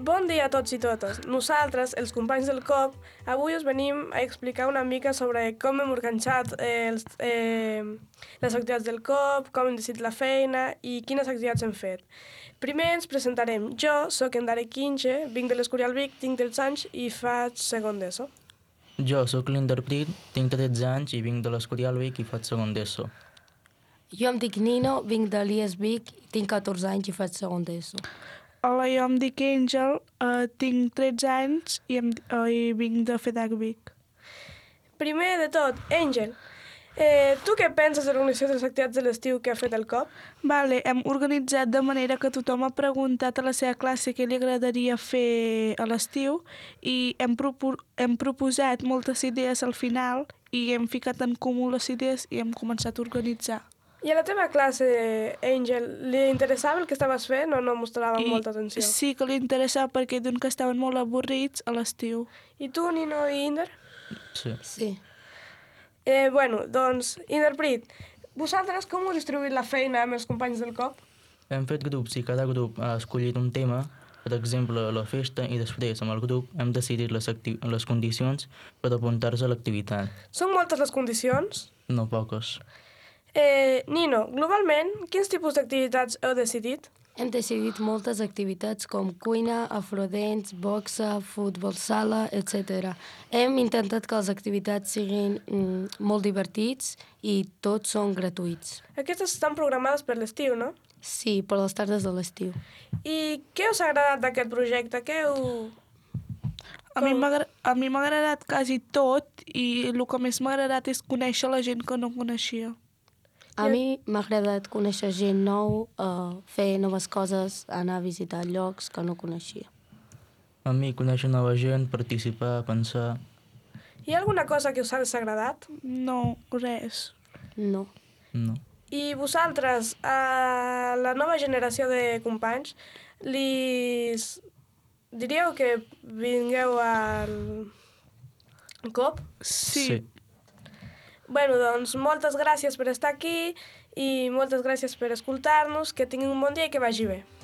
Bon dia a tots i totes. Nosaltres, els companys del COP, avui us venim a explicar una mica sobre com hem organitzat les activitats del COP, com hem decidit la feina i quines activitats hem fet. Primer ens presentarem. Jo sóc en Darek Quinge, vinc de l'Escorial Vic, tinc 13 anys i faig segon d'ESO. Jo sóc l'Interpret, tinc 13 anys i vinc de l'Escorial Vic i faig segon d'ESO. Jo em dic Nino, vinc de l'IES Vic, tinc 14 anys i faig segon d'ESO. Hola, jo em dic Àngel, tinc 13 anys i vinc de FEDAC Vic. Primer de tot, Àngel, tu què penses de l'organització de les activitats de l'estiu que ha fet el COP? Vale, hem organitzat de manera que tothom ha preguntat a la seva classe què li agradaria fer a l'estiu i hem proposat moltes idees al final i hem ficat en comú les idees i hem començat a organitzar. I a la teva classe, Àngel, li interessava el que estaves fent o no mostrava molta atenció? Sí que li interessava perquè diuen que estaven molt avorrits a l'estiu. I tu, Nino i Inder? Sí. Doncs, Interpret, vosaltres com heu distribuït la feina amb els companys del COP? Hem fet grups i cada grup ha escollit un tema, per exemple la festa, i després amb el grup hem decidit les condicions per apuntar-se a l'activitat. Són moltes les condicions? No poques. Nino, globalment, quins tipus d'activitats heu decidit? Hem decidit moltes activitats com cuina, afrodents, boxa, futbol sala, etc. Hem intentat que les activitats siguin molt divertits i tots són gratuïts. Aquestes estan programades per l'estiu, no? Sí, per les tardes de l'estiu. I què us ha agradat d'aquest projecte? A mi m'ha agradat quasi tot i el que més m'ha agradat és conèixer la gent que no coneixia. A mi m'ha agradat conèixer gent nou, fer noves coses, anar a visitar llocs que no coneixia. A mi conèixer nova gent, participar, pensar... Hi ha alguna cosa que us ha desagradat? No, res. No. No. I vosaltres, a la nova generació de companys, diríeu que vingueu al COP? Sí. Doncs moltes gràcies per estar aquí i moltes gràcies per escoltar-nos, que tinguin un bon dia i que vagi bé.